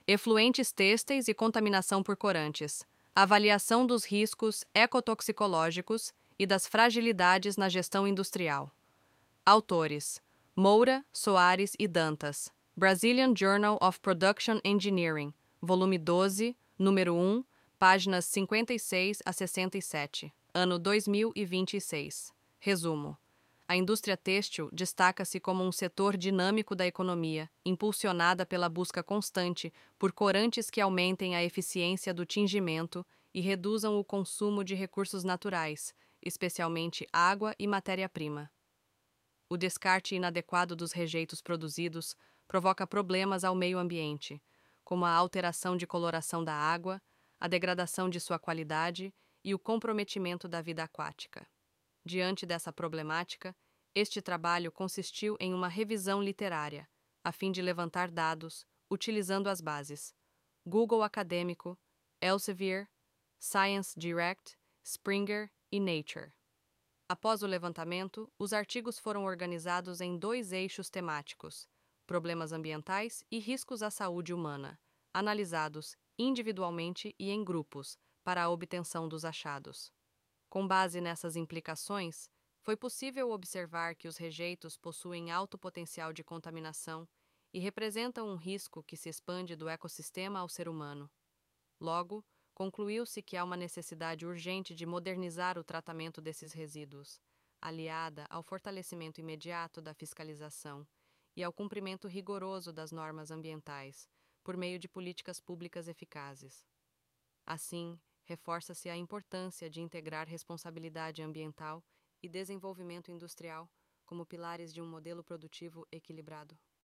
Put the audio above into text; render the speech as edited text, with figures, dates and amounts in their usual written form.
efluentes têxteis e contaminação por corantes, avaliação dos riscos ecotoxicológicos e das fragilidades na gestão industrial. Autores: Moura, Soares e Dantas, Brazilian Journal of Production Engineering, volume 12, número 1, páginas 56 a 67, ano 2026. Resumo: a indústria têxtil destaca-se como um setor dinâmico da economia, impulsionada pela busca constante por corantes que aumentem a eficiência do tingimento e reduzam o consumo de recursos naturais, especialmente água e matéria-prima. O descarte inadequado dos rejeitos produzidos provoca problemas ao meio ambiente, como a alteração de coloração da água, a degradação de sua qualidade e o comprometimento da vida aquática. Diante dessa problemática, este trabalho consistiu em uma revisão literária, a fim de levantar dados, utilizando as bases Google Acadêmico, Elsevier, Science Direct, Springer e Nature. Após o levantamento, os artigos foram organizados em 2 eixos temáticos: problemas ambientais e riscos à saúde humana, analisados individualmente e em grupos, para a obtenção dos achados. Com base nessas implicações, foi possível observar que os rejeitos possuem alto potencial de contaminação e representam um risco que se expande do ecossistema ao ser humano. Logo, concluiu-se que há uma necessidade urgente de modernizar o tratamento desses resíduos, aliada ao fortalecimento imediato da fiscalização e ao cumprimento rigoroso das normas ambientais, por meio de políticas públicas eficazes. Assim, reforça-se a importância de integrar responsabilidade ambiental e desenvolvimento industrial como pilares de um modelo produtivo equilibrado.